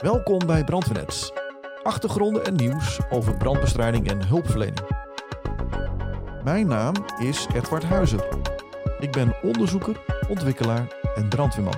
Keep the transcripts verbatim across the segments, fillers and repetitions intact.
Welkom bij Brandweernet. Achtergronden en nieuws over brandbestrijding en hulpverlening. Mijn naam is Edward Huizer. Ik ben onderzoeker, ontwikkelaar en brandweerman.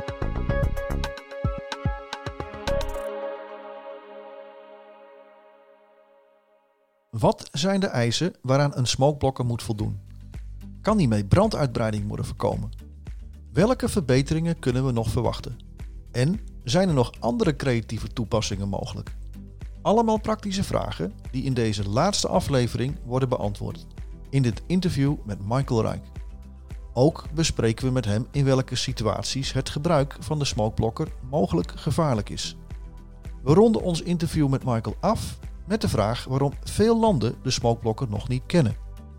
Wat zijn de eisen waaraan een smokeblokker moet voldoen? Kan hiermee branduitbreiding worden voorkomen? Welke verbeteringen kunnen we nog verwachten? En zijn er nog andere creatieve toepassingen mogelijk? Allemaal praktische vragen die in deze laatste aflevering worden beantwoord. In dit interview met Michael Rijk. Ook bespreken we met hem in welke situaties het gebruik van de smokeblokker mogelijk gevaarlijk is. We ronden ons interview met Michael af met de vraag waarom veel landen de smokeblokker nog niet kennen.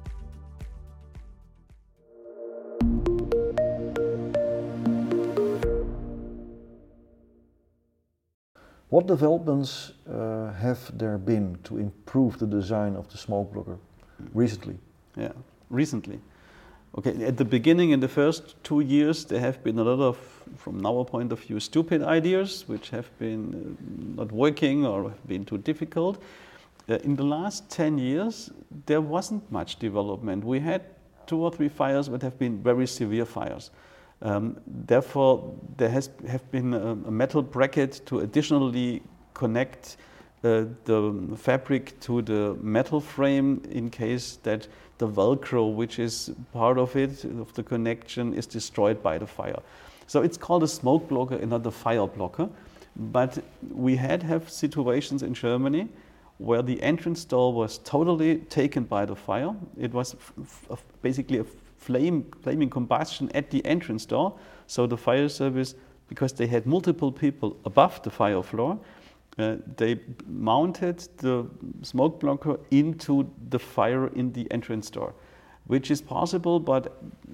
What developments uh, have there been to improve the design of the smoke blocker recently? Yeah, recently. Okay, at the beginning, in the first two years, there have been a lot of, from our point of view, stupid ideas which have been uh, not working or have been too difficult. Uh, in the last ten years, there wasn't much development. We had two or three fires that have been very severe fires. Um, therefore, there has have been a, a metal bracket to additionally connect uh, the fabric to the metal frame in case that the Velcro, which is part of it, of the connection, is destroyed by the fire. So it's called a smoke blocker and not a fire blocker. But we had have situations in Germany where the entrance door was totally taken by the fire. It was f- f- basically a flame, flaming combustion at the entrance door. So the fire service, because they had multiple people above the fire floor, uh, they mounted the smoke blocker into the fire in the entrance door, which is possible, but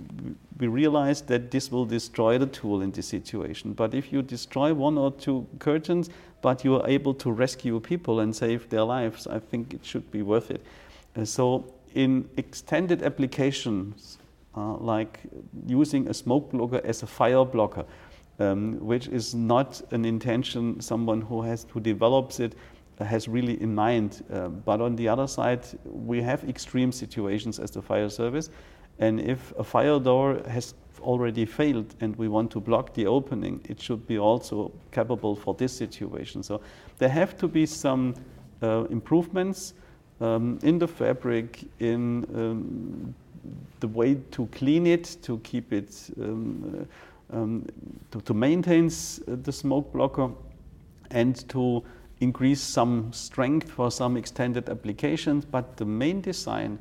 we realized that this will destroy the tool in this situation. But if you destroy one or two curtains, but you are able to rescue people and save their lives, I think it should be worth it. Uh, so in extended applications, Uh, like using a smoke blocker as a fire blocker, um, which is not an intention someone who has who develops it uh, has really in mind. Uh, but on the other side, we have extreme situations as the fire service, and if a fire door has already failed and we want to block the opening, it should be also capable for this situation. So there have to be some uh, improvements um, in the fabric, in um, the way to clean it, to keep it, um, uh, um, to, to maintain the smoke blocker, and to increase some strength for some extended applications. But the main design,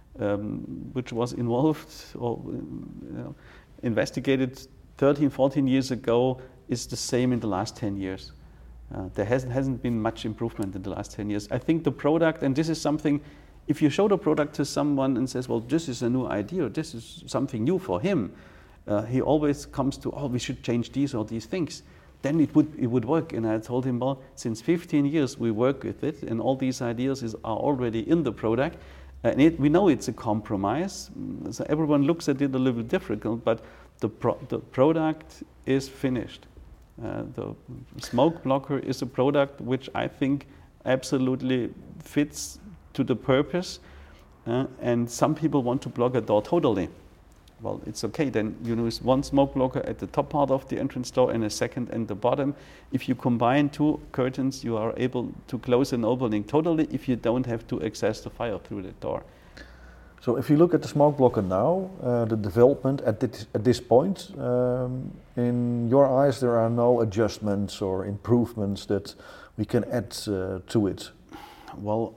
um, which was involved or you know, investigated thirteen, fourteen years ago, is the same in the last ten years. Uh, there hasn't, hasn't been much improvement in the last ten years. I think the product, and this is something, if you show the product to someone and says, well, this is a new idea, this is something new for him, uh, he always comes to, oh, we should change these or these things. Then it would it would work. And I told him, well, since fifteen years we work with it, and all these ideas is, are already in the product. And it, we know it's a compromise, so everyone looks at it a little difficult, but the, pro- the product is finished. Uh, the smoke blocker is a product which I think absolutely fits to the purpose, uh, and some people want to block a door totally. Well, it's okay, then you use one smoke blocker at the top part of the entrance door and a second at the bottom. If you combine two curtains, you are able to close an opening totally if you don't have to access the fire through the door. So if you look at the smoke blocker now, uh, the development at this, at this point, um, in your eyes there are no adjustments or improvements that we can add uh, to it? Well,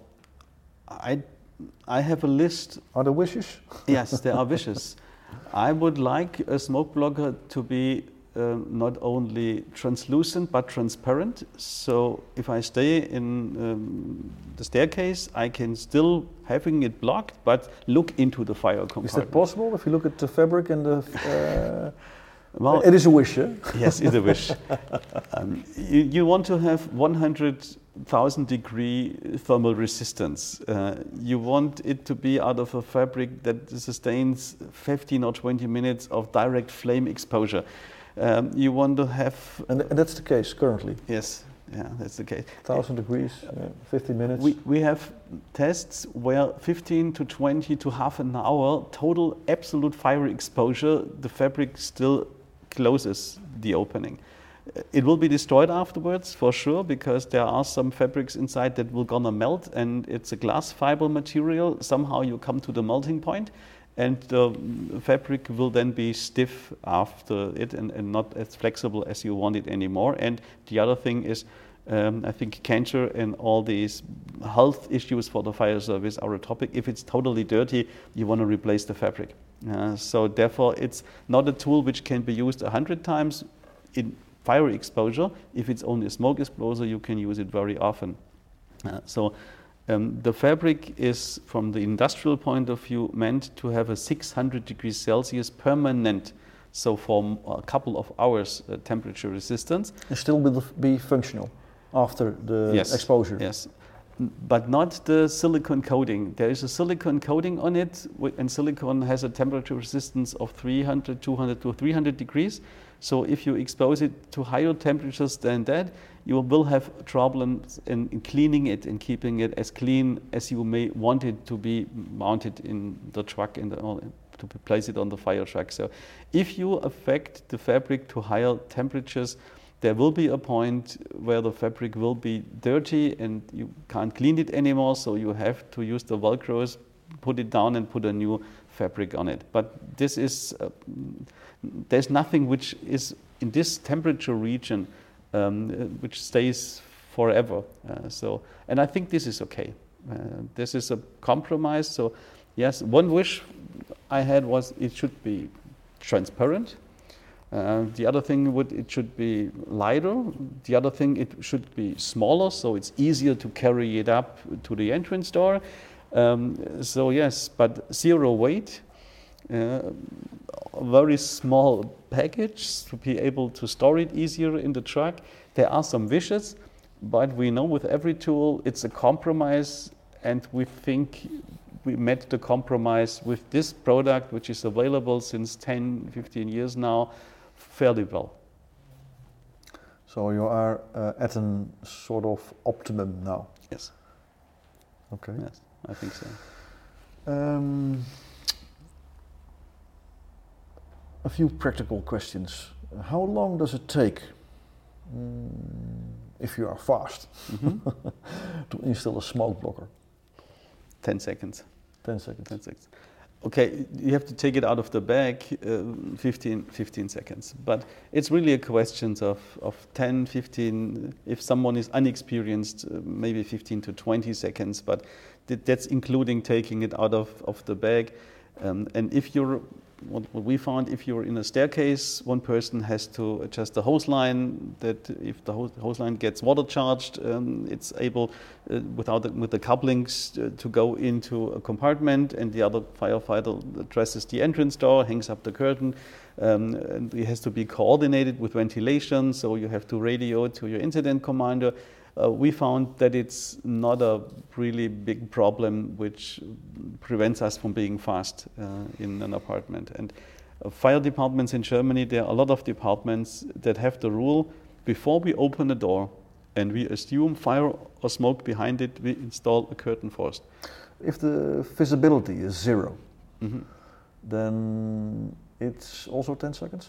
I, I have a list. Are there wishes? Yes, there are wishes. I would like a smoke blocker to be uh, not only translucent but transparent. So if I stay in um, the staircase, I can still having it blocked, but look into the fire compartment. Is that possible if you look at the fabric and the... Uh, well, it is a wish, eh? Yes, it's a wish. um, you, you want to have one hundred thousand degree thermal resistance. Uh, you want it to be out of a fabric that sustains fifteen or twenty minutes of direct flame exposure. Um, you want to have... And, and that's the case currently? Yes. Yeah, that's the case. one thousand degrees, yeah, fifteen minutes. We, we have tests where fifteen to twenty to half an hour total absolute fire exposure, the fabric still closes the opening. It will be destroyed afterwards for sure, because there are some fabrics inside that will gonna melt, and it's a glass fiber material. Somehow you come to the melting point, and the fabric will then be stiff after it and, and not as flexible as you want it anymore. And the other thing is, um, I think cancer and all these health issues for the fire service are a topic. If it's totally dirty, you want to replace the fabric. Uh, so therefore, it's not a tool which can be used a hundred times in fire exposure. If it's only a smoke explosion, you can use it very often. Uh, so um, the fabric is, from the industrial point of view, meant to have a six hundred degrees Celsius permanent, so for a couple of hours uh, temperature resistance. And still will be functional after the yes. exposure. Yes, but not the silicone coating. There is a silicone coating on it, and silicone has a temperature resistance of three hundred, two hundred to three hundred degrees. So if you expose it to higher temperatures than that, you will have problems in, in cleaning it and keeping it as clean as you may want it to be mounted in the truck, in the, to place it on the fire truck. So if you affect the fabric to higher temperatures, there will be a point where the fabric will be dirty and you can't clean it anymore, so you have to use the Velcros, put it down and put a new fabric on it. But this is, uh, there's nothing which is in this temperature region um, which stays forever. Uh, so, and I think this is okay. Uh, this is a compromise. So yes, one wish I had was it should be transparent. Uh, the other thing would, it should be lighter. The other thing, it should be smaller, so it's easier to carry it up to the entrance door. Um, so yes, but zero weight, uh, a very small package to be able to store it easier in the truck. There are some wishes, but we know with every tool it's a compromise, and we think we met the compromise with this product, which is available since ten, fifteen years now, fairly well. So you are uh, at a sort of optimum now? Yes. Okay. Yes, I think so. Um, a few practical questions. How long does it take, mm, if you are fast, mm-hmm. to install a smoke blocker? Ten seconds. Ten seconds. Ten seconds. Okay, you have to take it out of the bag, uh, fifteen, fifteen seconds. But it's really a question of, of ten, fifteen, if someone is unexperienced, uh, maybe fifteen to twenty seconds, but th that's including taking it out of, of the bag. Um, and if you're, what, what we found, if you're in a staircase, one person has to adjust the hose line, that if the hose, hose line gets water charged, um, it's able, uh, without the, with the couplings, uh, to go into a compartment, and the other firefighter addresses the entrance door, hangs up the curtain, um, and it has to be coordinated with ventilation, so you have to radio to your incident commander. Uh, we found that it's not a really big problem which prevents us from being fast uh, in an apartment. And uh, fire departments in Germany, there are a lot of departments that have the rule, before we open a door and we assume fire or smoke behind it, we install a curtain first. If the visibility is zero, mm-hmm. then it's also ten seconds?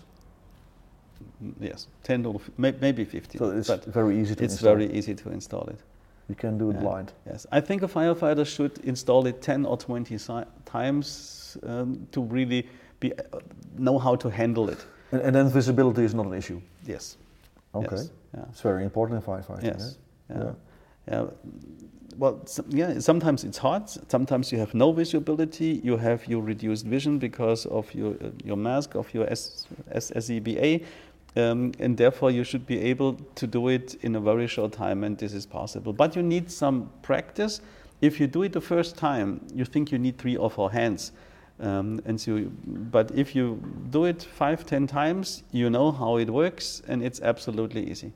Yes, ten or maybe fifteen. So it's but very easy to it's install. very easy to install it. You can do it yeah. blind. Yes, I think a firefighter should install it ten or twenty si times um, to really be uh, know how to handle it. And, and then visibility is not an issue? Yes. Okay. Yes. Yeah. It's very important in firefighting. Yes. Yeah. Yeah. yeah. Well, so, yeah. Sometimes it's hard. Sometimes you have no visibility. You have your reduced vision because of your uh, your mask, of your S S E B A. Um, and therefore you should be able to do it in a very short time, and this is possible. But you need some practice. If you do it the first time, you think you need three or four hands. Um, and so, but if you do it five, ten times, you know how it works, and it's absolutely easy.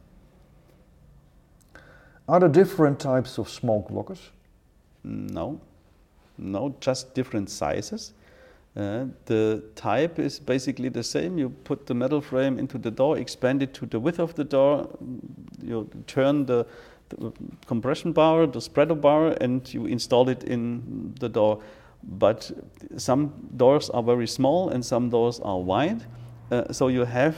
Are there different types of smoke blockers? No, no, just different sizes. Uh, the type is basically the same. You put the metal frame into the door, expand it to the width of the door, you turn the, the compression bar, the spreader bar, and you install it in the door. But some doors are very small and some doors are wide, uh, so you have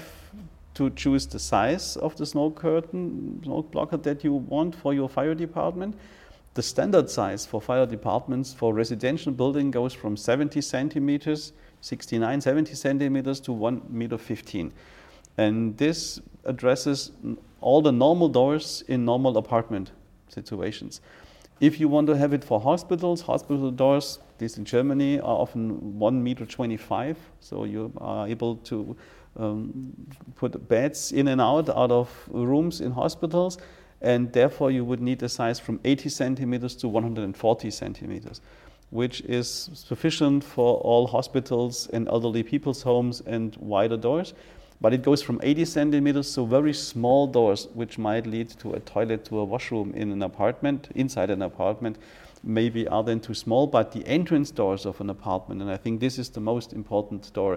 to choose the size of the smoke curtain, smoke blocker that you want for your fire department. The standard size for fire departments for residential building goes from seventy centimeters, sixty-nine, seventy centimeters to one meter fifteen. And this addresses all the normal doors in normal apartment situations. If you want to have it for hospitals, hospital doors, at least in Germany, are often one meter twenty-five, so you are able to um, put beds in and out out of rooms in hospitals, and therefore you would need a size from eighty centimeters to one hundred forty centimeters, which is sufficient for all hospitals and elderly people's homes and wider doors. But it goes from eighty centimeters to very small doors, which might lead to a toilet, to a washroom in an apartment, inside an apartment, maybe are then too small, but the entrance doors of an apartment, and I think this is the most important door,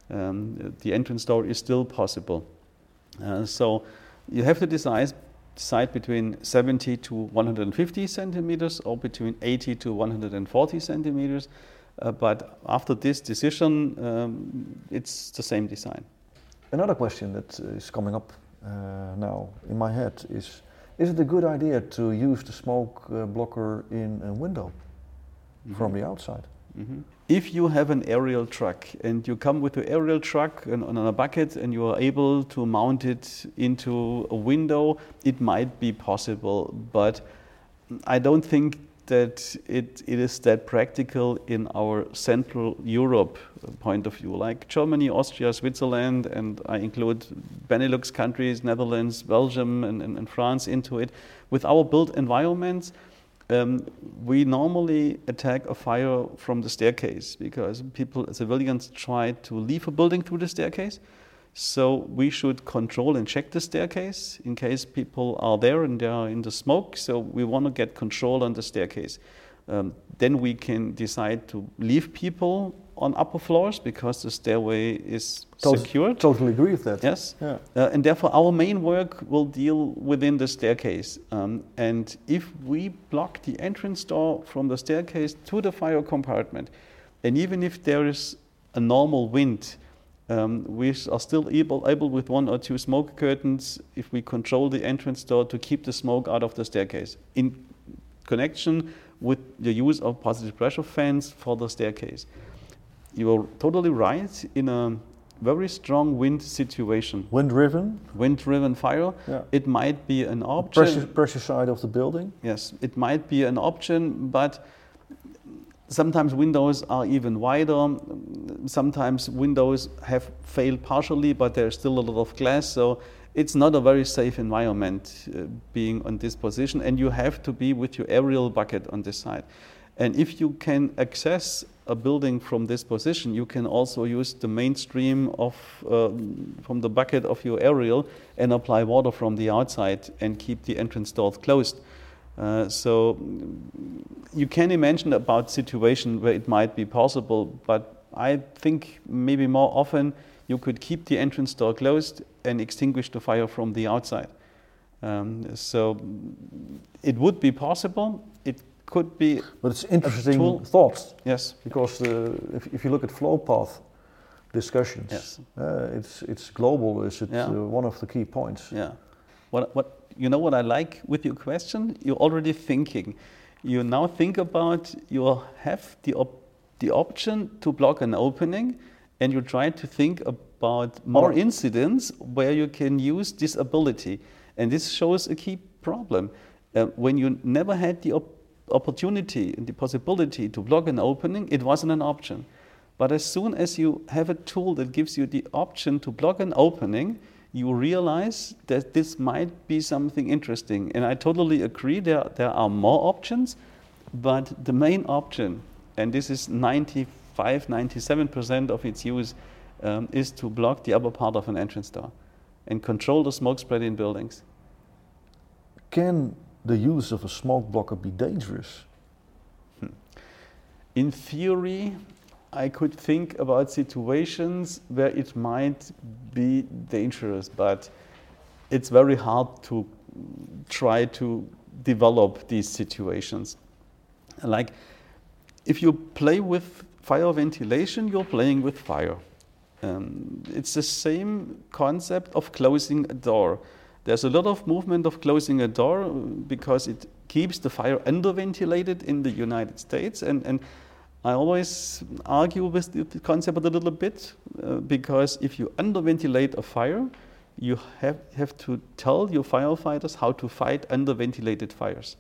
um, the entrance door is still possible. Uh, so you have to decide, decide between seventy to one hundred fifty centimeters or between eighty to one hundred forty centimeters, uh, but after this decision, um, it's the same design. Another question that is coming up uh, now in my head is, is it a good idea to use the smoke uh, blocker in a window mm-hmm. from the outside? Mm-hmm. If you have an aerial truck and you come with your aerial truck and on a bucket and you are able to mount it into a window, it might be possible, but I don't think that it, it is that practical in our Central Europe point of view, like Germany, Austria, Switzerland, and I include Benelux countries, Netherlands, Belgium, and, and, and France into it. With our built environments, um, we normally attack a fire from the staircase because people, civilians, try to leave a building through the staircase. So we should control and check the staircase in case people are there and they are in the smoke. So we want to get control on the staircase. Um, then we can decide to leave people on upper floors because the stairway is Tot- secured. Totally agree with that. Yes. Yeah. Uh, and therefore our main work will deal within the staircase. Um, and if we block the entrance door from the staircase to the fire compartment, and even if there is a normal wind, Um, we are still able, able with one or two smoke curtains, if we control the entrance door, to keep the smoke out of the staircase in connection with the use of positive pressure fans for the staircase. You are totally right. In a very strong wind situation, Wind-driven? wind-driven fire, Yeah. it might be an option. Pressure, pressure side of the building? Yes, it might be an option, but sometimes windows are even wider. Sometimes windows have failed partially, but there's still a lot of glass. So it's not a very safe environment uh, being on this position. And you have to be with your aerial bucket on this side. And if you can access a building from this position, you can also use the mainstream of, uh, from the bucket of your aerial and apply water from the outside and keep the entrance doors closed. Uh, so you can imagine about situation where it might be possible, but I think maybe more often you could keep the entrance door closed and extinguish the fire from the outside. Um, so it would be possible. It could be. But it's interesting tool. thoughts. Yes. Because the, if, if you look at flow path discussions, yes. uh, it's it's global. Is it Yeah. uh, one of the key points? Yeah. What what you know what I like with your question? You're already thinking. You now think about you have the op- the option to block an opening, and you try to think about more Oh. incidents where you can use this ability, and this shows a key problem. Uh, when you never had the op- opportunity and the possibility to block an opening, it wasn't an option. But as soon as you have a tool that gives you the option to block an opening, you realize that this might be something interesting. And I totally agree, there, there are more options, but the main option, and this is ninety-five, ninety-seven percent of its use, um, is to block the upper part of an entrance door and control the smoke spread in buildings. Can the use of a smoke blocker be dangerous? Hmm. In theory, I could think about situations where it might be dangerous, but it's very hard to try to develop these situations. Like, if you play with fire ventilation, you're playing with fire. Um, it's the same concept of closing a door. There's a lot of movement of closing a door because it keeps the fire underventilated in the United States, and, and I always argue with the concept a little bit uh, because if you underventilate a fire, you have, have to tell your firefighters how to fight underventilated fires.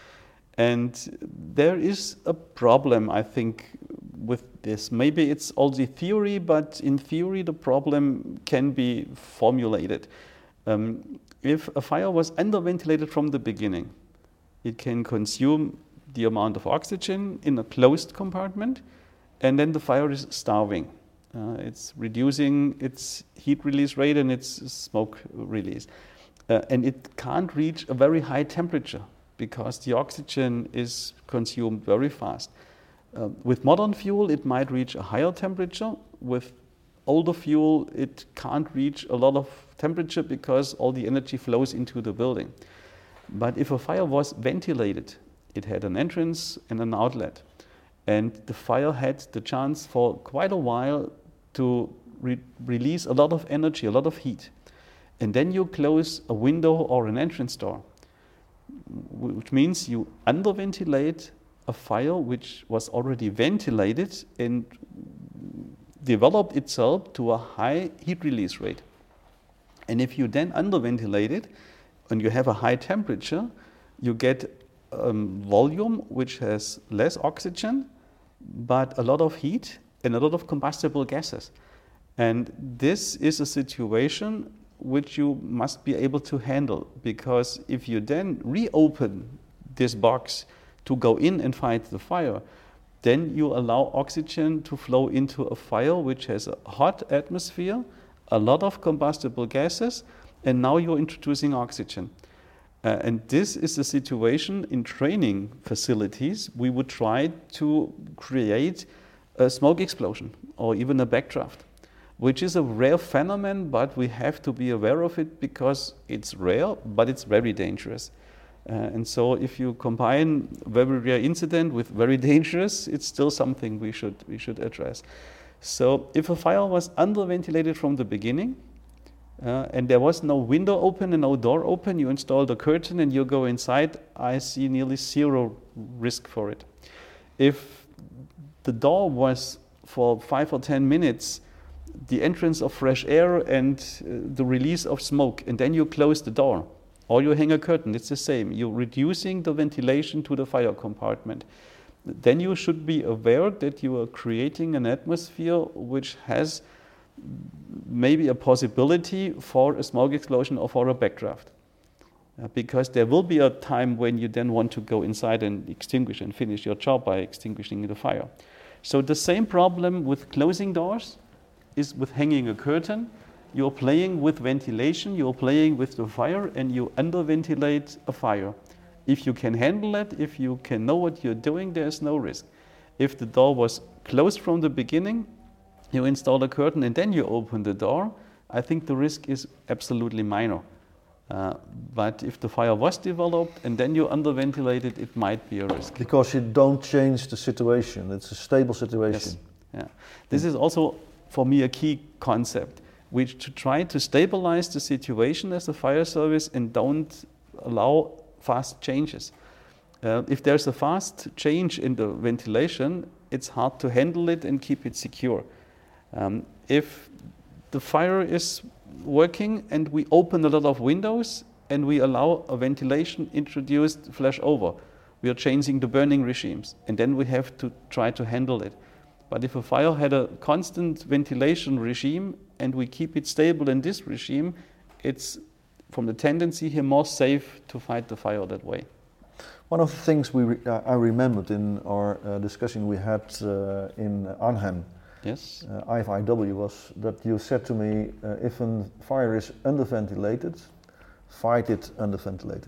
And there is a problem, I think, with this. Maybe it's only theory, but in theory the problem can be formulated. Um, if a fire was underventilated from the beginning, it can consume the amount of oxygen in a closed compartment, and then the fire is starving. Uh, it's reducing its heat release rate and its smoke release. Uh, and it can't reach a very high temperature because the oxygen is consumed very fast. Uh, with modern fuel, it might reach a higher temperature. With older fuel, it can't reach a lot of temperature because all the energy flows into the building. But if a fire was ventilated, it had an entrance and an outlet. And the fire had the chance for quite a while to re- release a lot of energy, a lot of heat. And then you close a window or an entrance door, which means you underventilate a fire which was already ventilated and developed itself to a high heat release rate. And if you then underventilate it and you have a high temperature, you get um, volume which has less oxygen, but a lot of heat and a lot of combustible gases. And this is a situation which you must be able to handle, because if you then reopen this box to go in and fight the fire, then you allow oxygen to flow into a fire which has a hot atmosphere, a lot of combustible gases, and now you're introducing oxygen. Uh, and this is the situation in training facilities. We would try to create a smoke explosion or even a backdraft, which is a rare phenomenon, but we have to be aware of it because it's rare, but it's very dangerous. Uh, and so if you combine very rare incident with very dangerous, it's still something we should, we should address. So if a fire was underventilated from the beginning, uh, and there was no window open and no door open, you install the curtain and you go inside, I see nearly zero risk for it. If the door was for five or ten minutes, the entrance of fresh air and uh, the release of smoke, and then you close the door, or you hang a curtain, it's the same. You're reducing the ventilation to the fire compartment. Then you should be aware that you are creating an atmosphere which has maybe a possibility for a smoke explosion or for a backdraft. Uh, because there will be a time when you then want to go inside and extinguish and finish your job by extinguishing the fire. So the same problem with closing doors is with hanging a curtain. You're playing with ventilation, you're playing with the fire, and you underventilate a fire. If you can handle it, if you can know what you're doing, there's no risk. If the door was closed from the beginning, you install a curtain and then you open the door, I think the risk is absolutely minor. Uh, but if the fire was developed and then you underventilate it, it might be a risk. Because you don't change the situation, it's a stable situation. Yes. Yeah. This is also, for me, a key concept, which to try to stabilize the situation as a fire service and don't allow fast changes. Uh, if there's a fast change in the ventilation, it's hard to handle it and keep it secure. Um, if the fire is working and we open a lot of windows and we allow a ventilation introduced flash over, we are changing the burning regimes, and then we have to try to handle it. But if a fire had a constant ventilation regime and we keep it stable in this regime, it's from the tendency here more safe to fight the fire that way. One of the things we re- uh, I remembered in our uh, discussion we had uh, in Arnhem, Yes. uh, I F I W, was that you said to me, uh, if a fire is underventilated, fight it underventilated.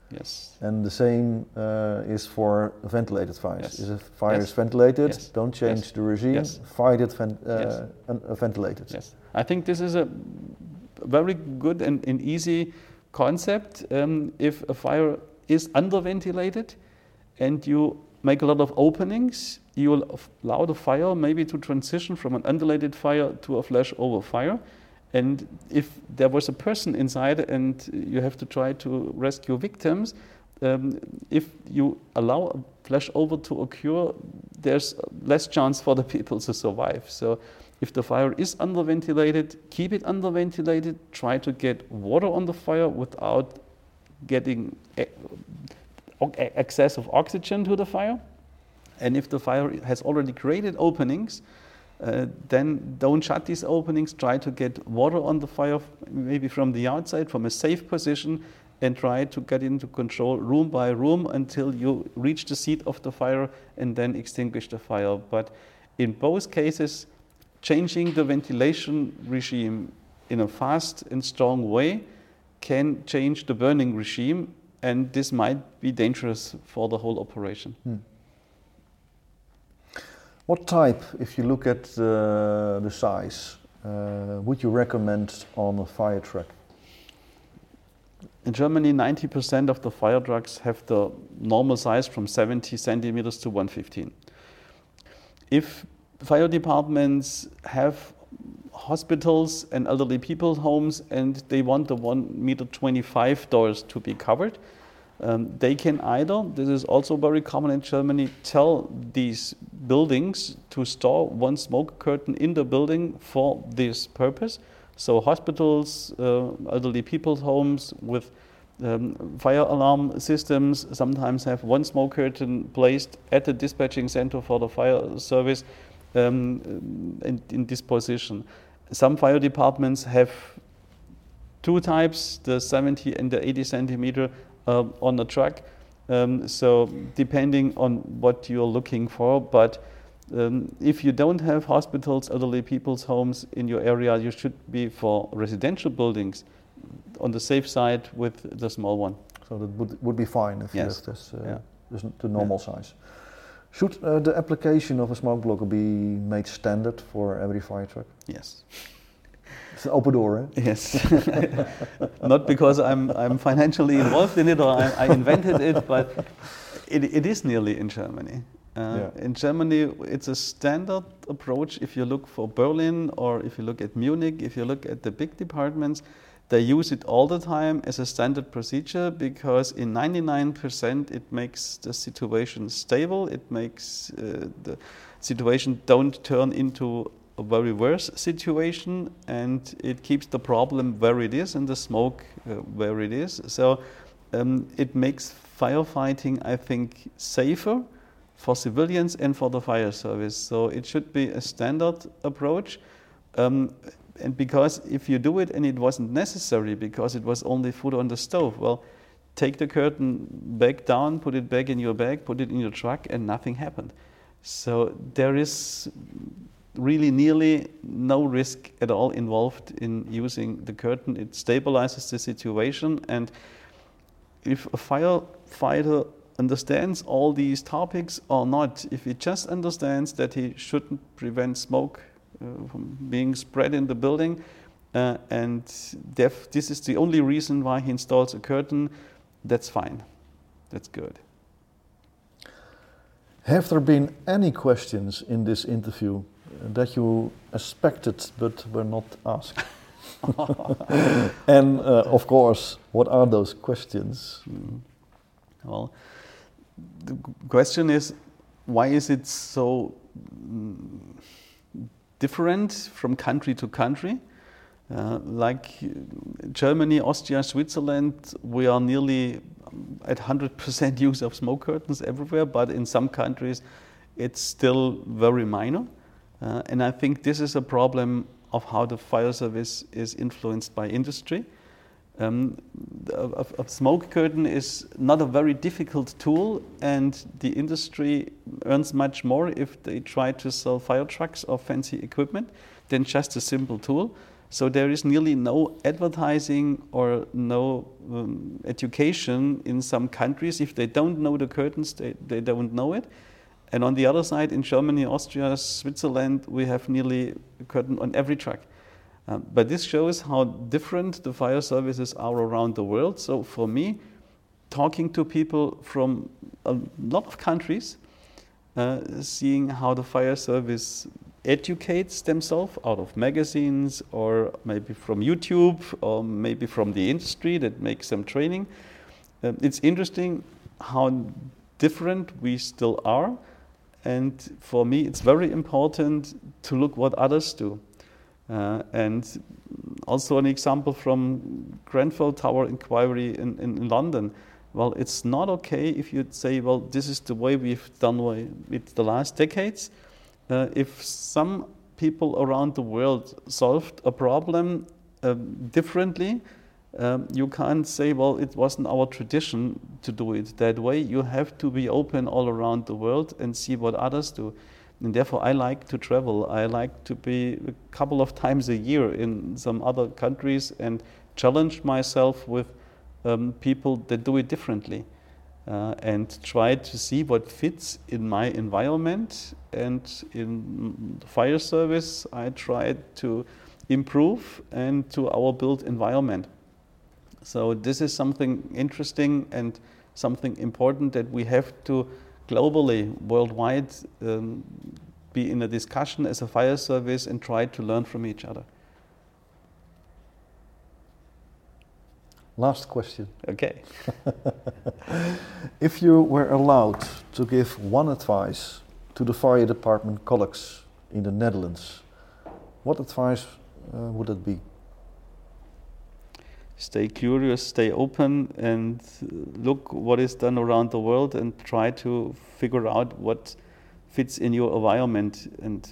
Yes. And the same uh, is for ventilated fires. Yes. If a fire Yes. is ventilated, Yes. don't change Yes. the regime, Yes. fight it ven- uh, Yes. un- uh, ventilated. Yes. I think this is a very good and, and easy concept. Um, if a fire is underventilated and you make a lot of openings, you will allow the fire maybe to transition from an undulated fire to a flash-over fire. And if there was a person inside and you have to try to rescue victims, um, if you allow a flash-over to occur, there's less chance for the people to survive. So if the fire is underventilated, keep it underventilated, try to get water on the fire without getting excess of oxygen to the fire. And if the fire has already created openings, uh, then don't shut these openings. Try to get water on the fire, maybe from the outside, from a safe position, and try to get into control room by room until you reach the seat of the fire and then extinguish the fire. But in both cases, changing the ventilation regime in a fast and strong way can change the burning regime, and this might be dangerous for the whole operation. Hmm. What type, if you look at uh, the size, uh, would you recommend on a fire truck? In Germany, ninety percent of the fire trucks have the normal size from seventy centimeters to one fifteen. If fire departments have hospitals and elderly people's homes and they want the one meter twenty-five doors to be covered, um, they can either, this is also very common in Germany, tell these buildings to store one smoke curtain in the building for this purpose. So hospitals, uh, elderly people's homes with um, fire alarm systems sometimes have one smoke curtain placed at the dispatching center for the fire service um, in, in this position. Some fire departments have two types, the seventy and the eighty centimeter uh, on the truck. Um, so depending on what you're looking for, but Um, if you don't have hospitals, elderly people's homes in your area, you should be for residential buildings on the safe side with the small one. So that would, would be fine if Yes. you have this, uh, Yeah. this the normal Yeah. size. Should uh, the application of a smoke blocker be made standard for every fire truck? Yes. It's an open door, eh? Yes. Not because I'm, I'm financially involved in it or I, I invented it, but it, it is nearly in Germany. Uh, Yeah. In Germany, it's a standard approach. If you look for Berlin or if you look at Munich, if you look at the big departments, they use it all the time as a standard procedure because in ninety-nine percent it makes the situation stable. It makes uh, the situation don't turn into a very worse situation, and it keeps the problem where it is and the smoke uh, where it is. So um, it makes firefighting, I think, safer for civilians and for the fire service. So it should be a standard approach. Um, and because if you do it and it wasn't necessary because it was only food on the stove, well, take the curtain back down, put it back in your bag, put it in your truck, and nothing happened. So there is really nearly no risk at all involved in using the curtain. It stabilizes the situation, and if a firefighter understands all these topics or not, if he just understands that he shouldn't prevent smoke uh, from being spread in the building, uh, and def- this is the only reason why he installs a curtain, that's fine. That's good. Have there been any questions in this interview that you expected but were not asked? And uh, of course, what are those questions? Mm. Well, the question is, why is it so mm, different from country to country? Uh, like Germany, Austria, Switzerland, we are nearly at one hundred percent use of smoke curtains everywhere, but in some countries it's still very minor. Uh, and I think this is a problem of how the fire service is influenced by industry. Um, a, a smoke curtain is not a very difficult tool, and the industry earns much more if they try to sell fire trucks or fancy equipment than just a simple tool. So there is nearly no advertising or no um, education in some countries. If they don't know the curtains, they, they don't know it. And on the other side, in Germany, Austria, Switzerland, we have nearly a curtain on every truck. Um, but this shows how different the fire services are around the world. So for me, talking to people from a lot of countries, uh, seeing how the fire service educates themselves out of magazines or maybe from YouTube or maybe from the industry that makes some training. Um, it's interesting how different we still are. And for me, it's very important to look what others do. Uh, and also an example from Grenfell Tower Inquiry in, in, in London. Well, it's not okay if you say, well, this is the way we've done it the last decades. Uh, if some people around the world solved a problem um, differently, um, you can't say, well, it wasn't our tradition to do it that way. You have to be open all around the world and see what others do. And therefore, I like to travel. I like to be a couple of times a year in some other countries and challenge myself with um, people that do it differently. Uh, and try to see what fits in my environment. And in the fire service, I try to improve and to our built environment. So this is something interesting and something important that we have to globally, worldwide, um, be in a discussion as a fire service and try to learn from each other. Last question. Okay. If you were allowed to give one advice to the fire department colleagues in the Netherlands, what advice uh, would it be? Stay curious, stay open, and look what is done around the world and try to figure out what fits in your environment. And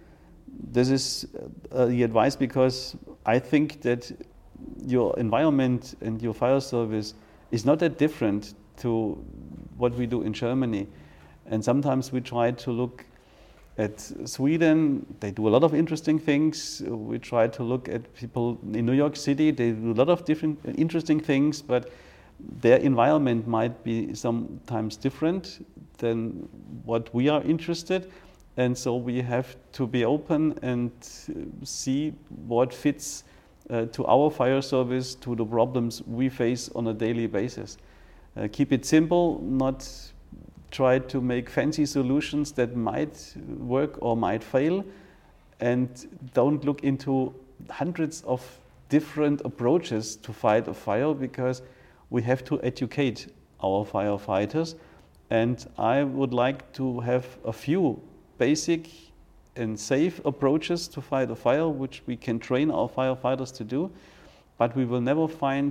this is uh, the advice, because I think that your environment and your fire service is not that different to what we do in Germany. And sometimes we try to look at Sweden. They do a lot of interesting things. We try to look at people in New York City. They do a lot of different interesting things, but their environment might be sometimes different than what we are interested. And so we have to be open and see what fits Uh, to our fire service, to the problems we face on a daily basis. Uh, keep it simple, not try to make fancy solutions that might work or might fail, and don't look into hundreds of different approaches to fight a fire, because we have to educate our firefighters. And I would like to have a few basic and safe approaches to fight a fire, which we can train our firefighters to do, but we will never find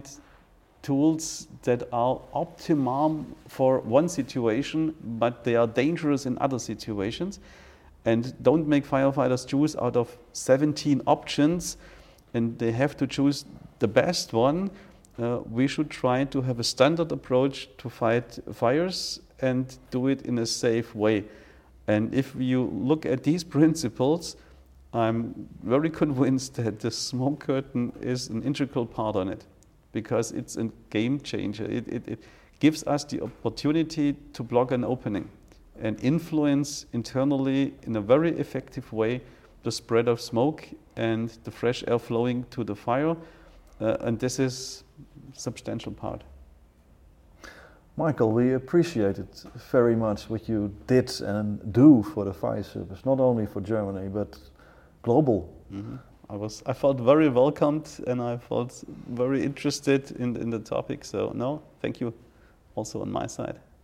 tools that are optimum for one situation, but they are dangerous in other situations. And don't make firefighters choose out of seventeen options, and they have to choose the best one. Uh, we should try to have a standard approach to fight fires and do it in a safe way. And if you look at these principles, I'm very convinced that the smoke curtain is an integral part on it, because it's a game changer. It, it, it gives us the opportunity to block an opening and influence internally in a very effective way the spread of smoke and the fresh air flowing to the fire. Uh, and this is a substantial part. Michael, we appreciated very much what you did and do for the fire service, not only for Germany, but global. Mm-hmm. I was, I felt very welcomed, and I felt very interested in, in the topic. So, no, thank you also on my side.